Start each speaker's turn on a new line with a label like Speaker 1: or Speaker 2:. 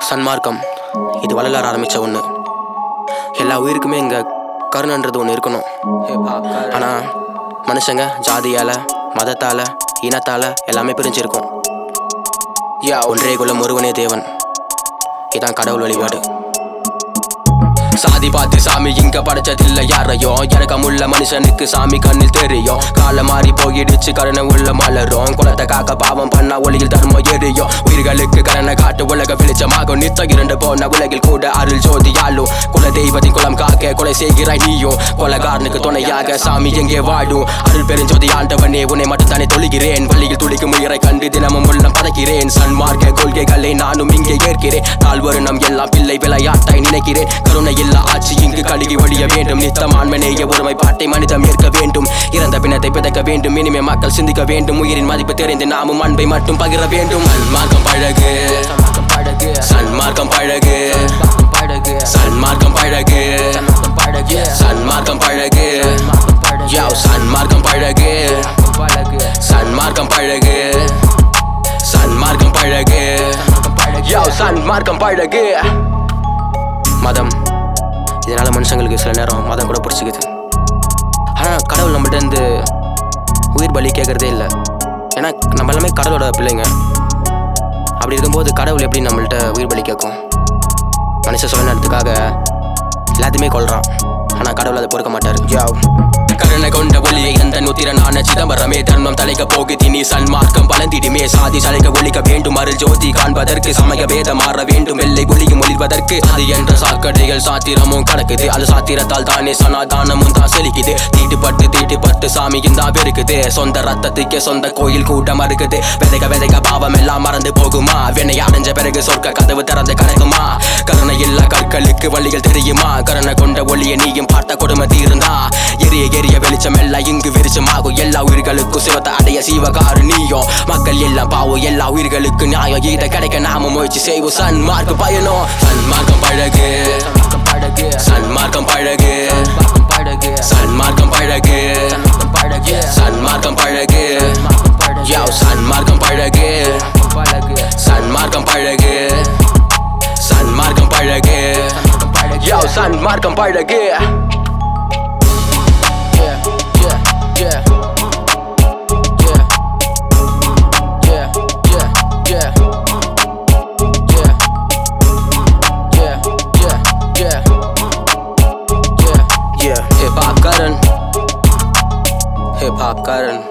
Speaker 1: சன்மார்க்கம் இது வள்ளலார் ஆரம்பித்த ஒன்று. எல்லா உயிருக்குமே இங்கே கருணைன்றது ஒன்று இருக்கணும். ஆனால் மனுஷங்க ஜாதியால், மதத்தால், இனத்தால் எல்லாமே பிரிஞ்சிருக்கும். ஒன்றே குலம் ஒருவனே தேவன், இதான் கடவுள் வழிபாடு. சாதி பார்த்து சாமி இங்க படைச்சதில்லை யாரையும். இறக்கமுள்ள மனுஷனுக்கு சாமி கண்ணில் தெரியும். கால மாறி போயிடுச்சு கருணை உள்ள மலரும். குலத்தை காக்க பாவம் பண்ணா ஒளியில் தர்மம் எரியும். உயிர்களுக்கு கருணை காட்டு உலக வெளிச்சமாகும். நித்த இரண்டு போன உலகில் கூட அருள் ஜோதியாலும். குல தெய்வத்தின் குலம் காக்க கொலை செய்கிறாய் நீயும். கொலகாரனுக்கு துணையாக சாமி எங்கே வாடும். அருள் பெருஞ்சோதி ஆண்டவனே உன்னை மட்டும் தானே தொழுகிறேன். வழியில் துடிக்கும் உயிரை கண்டு தினமும் உள்ளம் பதைக்கிறேன். சன்மார்க்க கொள்கைகளை நானும் இங்கே ஏற்கிறேன். தாழ்வரு நம் எல்லாம் பிள்ளை விளையாட்டாய் நினைக்கிறேன். கருணை ஆட்சி இங்கு கழுகி ஒழிய வேண்டும். நித்தமான்மனேய ஒருமைப்பாட்டை மனிதம் ஏற்க வேண்டும். இறந்த பிணத்தை பிதைக்க வேண்டும். இனிமே மக்கள் சிந்திக்க வேண்டும். உயிரின் மதிப்பு தெரிந்து நாமும் அன்பை மட்டும் பகிர வேண்டும். சன்மார்க்கம் பழகு, சன்மார்க்கம் பழகு, சன்மார்க்கம் பழகு, சன்மார்க்கம் பழகு, சன்மார்க்கம் பழகு, சன்மார்க்கம் பழகு, சன்மார்க்கம் பழகு, சன்மார்க்கம் பழகு. மதம் இதனால மனுஷங்களுக்கு சில நேரம் மதம் கூட பிடிச்சிக்குது. ஆனால் கடவுள் நம்மகிட்ட இருந்து உயிர் பலி கேட்கறதே இல்லை. ஏன்னா நம்ம எல்லாமே கடவுளோட பிள்ளைங்க. அப்படி இருக்கும்போது கடவுள் எப்படி நம்மள்கிட்ட உயிர் பலி கேட்கும்? மனுஷன் சொல்ல நேரத்துக்காக எல்லாத்தையுமே கொள்றான். ஆனால் கடவுள் அதை பொறுக்க மாட்டார். கருணை கொண்ட ஒளியை அந்த நுத்திரனான சிதம்பரமே தர்மம் தலைக்க போகுதி நீ. சன்மார்க்கம் வளர்ந்திடுமே சாதி சலைக்க ஒழிக்க வேண்டும். அருள் ஜோதி காண்பதற்கு சமய வேதம் மாற வேண்டும். வெள்ளை ஒளியும் ஒளிர்வதற்கு அது என்ற சாக்கடைகள் சாத்திரமும் கடக்குது. அது சாத்திரத்தால் தானே சனாதானமும் தான் செழிக்குது. தீட்டுப்பட்டு சாமியும் தான் பெருக்குது. சொந்த ரத்தத்துக்கே சொந்த கோயில் கூட மறுக்குது. விதைக்க பாவம் எல்லாம் மறந்து போகுமா? வெண்ணை அடைஞ்ச பிறகு சொர்க்க கதவு திறந்து கிடக்குமா? கருணை இல்லா கற்களுக்கு வழிகள் தெரியுமா? கருணை கொண்ட ஒளியை நீயும் பார்த்த கொடுமை தீர்ந்தா எரிய வெளிச்சம் எல்லாம் இங்கு விரிச்சமாகும். எல்லா உயிர்களுக்கும் சிவத்தை அடைய சீவகாருண்யம். மக்கள் எல்லாம் பாவம், எல்லா உயிர்களுக்கு நியாயம். இதை கிடைக்க நாம முயற்சி செய்வோம். சன்மார்க்க பயணம். சன்மார்க்கம் பழகு, சன்மார்க்கம் பழகு, சன்மார்க்கம் பழகு, சன்மார்க்கம் பழகு, சன்மார்க்கம் பழகு, சன்மார்க்கம் பழகு, சன்மார்க்கம் பழகு, சன்மார்க்கம் பழகு. Hip hop Karan.